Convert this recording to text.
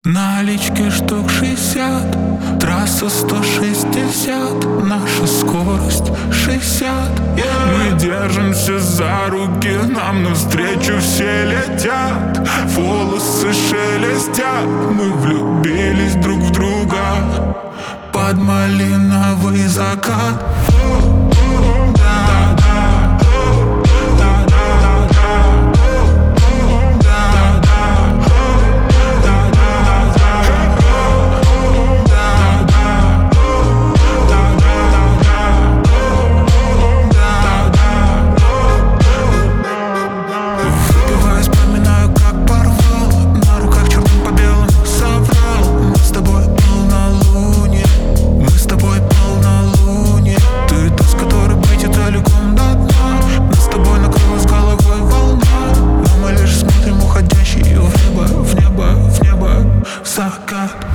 Налички штук 60, трасса 160, наша скорость 60. Мы держимся за руки, нам навстречу все летят. Волосы шелестят, мы влюбились друг в друга под малиновый закат. Закат.